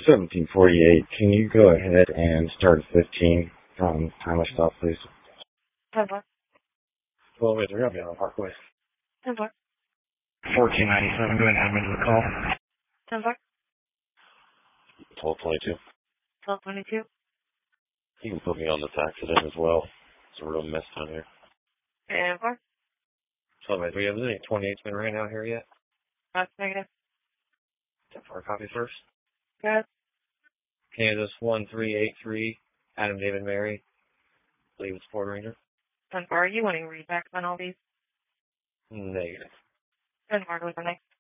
1748. Can you go ahead and start at 15 from timer stop, please? 10-4. 12 3, I'll be on Parkway. 10-4. 1497, go ahead and add me to the call. 10-4. 1222. 12-22. You can put me on this accident as well. It's a real mess down here. And 4. 12 3, have there any 28's been ran out here yet? That's negative. 10-4, copy first. Good. Kansas 1383, Adam David Mary. I believe it's Ford Ranger. 10-4. Are you wanting readbacks on all these? Negative. 10-4, go with the next.